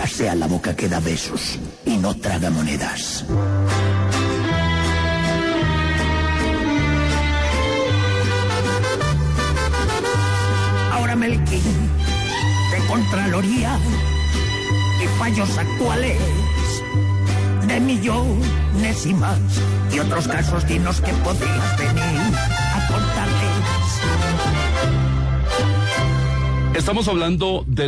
esta sea la boca que da besos y no traga monedas. Ahora Melquín, de Contraloría y fallos actuales de millones y más, y otros casos dinos que podrías venir a contarles. Estamos hablando de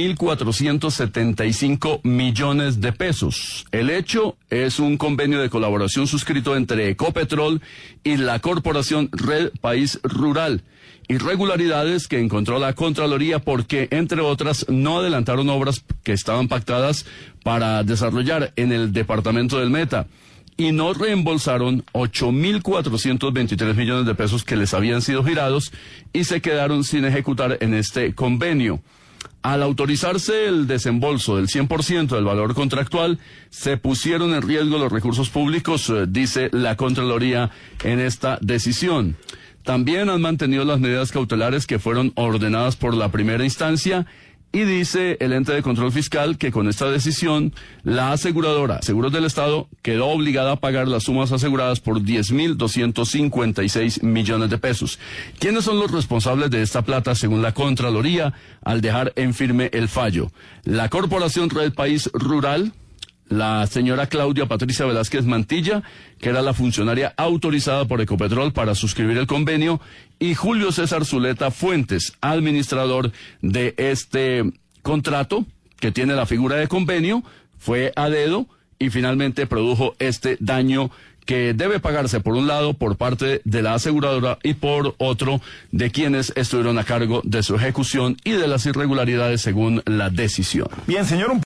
12.475 millones de pesos. El hecho es un convenio de colaboración suscrito entre Ecopetrol y la corporación Red País Rural. Irregularidades que encontró la Contraloría porque, entre otras, no adelantaron obras que estaban pactadas para desarrollar en el departamento del Meta y no reembolsaron 8.423 millones de pesos que les habían sido girados y se quedaron sin ejecutar en este convenio. Al autorizarse el desembolso del 100% del valor contractual, se pusieron en riesgo los recursos públicos, dice la Contraloría en esta decisión. También han mantenido las medidas cautelares que fueron ordenadas por la primera instancia y dice el ente de control fiscal que con esta decisión la aseguradora Seguros del Estado quedó obligada a pagar las sumas aseguradas por 10.256 millones de pesos. ¿Quiénes son los responsables de esta plata según la Contraloría al dejar en firme el fallo? La Corporación Red País Rural, la señora Claudia Patricia Velázquez Mantilla, que era la funcionaria autorizada por Ecopetrol para suscribir el convenio, y Julio César Zuleta Fuentes, administrador de este contrato, que tiene la figura de convenio, fue a dedo y finalmente produjo este daño que debe pagarse por un lado por parte de la aseguradora y por otro de quienes estuvieron a cargo de su ejecución y de las irregularidades según la decisión. Bien, señor.